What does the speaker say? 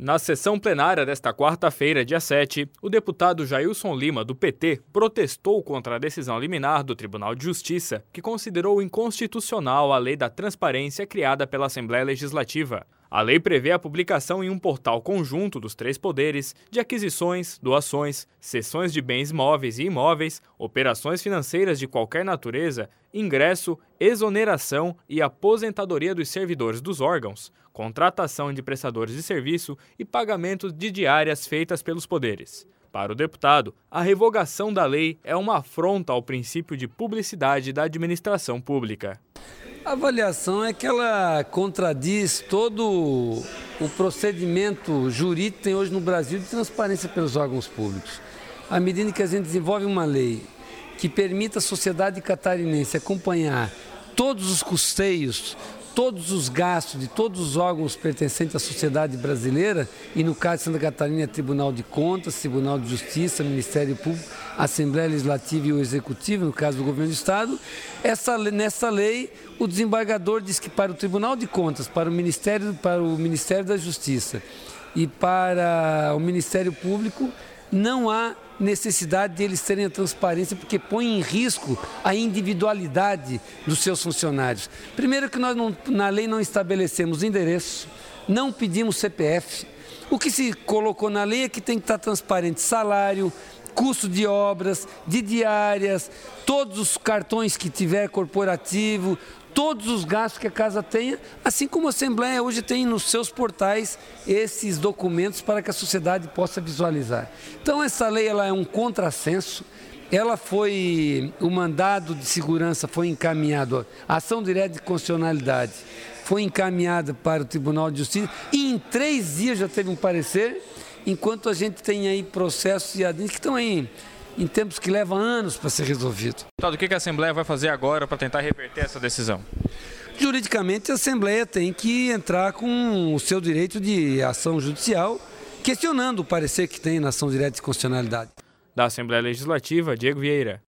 Na sessão plenária desta quarta-feira, dia 7, o deputado Jailson Lima, do PT, protestou contra a decisão liminar do Tribunal de Justiça, que considerou inconstitucional a lei da transparência criada pela Assembleia Legislativa. A lei prevê a publicação em um portal conjunto dos três poderes de aquisições, doações, cessões de bens móveis e imóveis, operações financeiras de qualquer natureza, ingresso, exoneração e aposentadoria dos servidores dos órgãos, contratação de prestadores de serviço e pagamentos de diárias feitas pelos poderes. Para o deputado, a revogação da lei é uma afronta ao princípio de publicidade da administração pública. A avaliação é que ela contradiz todo o procedimento jurídico que tem hoje no Brasil de transparência pelos órgãos públicos. À medida que a gente desenvolve uma lei que permita à sociedade catarinense acompanhar todos os custeios, todos os gastos de todos os órgãos pertencentes à sociedade brasileira, e no caso de Santa Catarina é Tribunal de Contas, Tribunal de Justiça, Ministério Público, Assembleia Legislativa e o Executivo, no caso do Governo do Estado, nessa lei o desembargador diz que para o Tribunal de Contas, para o Ministério da Justiça e para o Ministério Público, não há necessidade de eles terem a transparência, porque põe em risco a individualidade dos seus funcionários. Primeiro que nós na lei não estabelecemos endereço, não pedimos CPF. O que se colocou na lei é que tem que estar transparente salário, custo de obras, de diárias, todos os cartões que tiver corporativo, todos os gastos que a casa tenha, assim como a Assembleia hoje tem nos seus portais esses documentos para que a sociedade possa visualizar. Então essa lei ela é um contrassenso, o mandado de segurança foi encaminhado, a ação direta de constitucionalidade foi encaminhada para o Tribunal de Justiça e em 3 dias já teve um parecer, enquanto a gente tem aí processos que estão aí em tempos que levam anos para ser resolvido. Deputado, o que a Assembleia vai fazer agora para tentar reverter essa decisão? Juridicamente, a Assembleia tem que entrar com o seu direito de ação judicial, questionando o parecer que tem na ação direta de constitucionalidade. Da Assembleia Legislativa, Diego Vieira.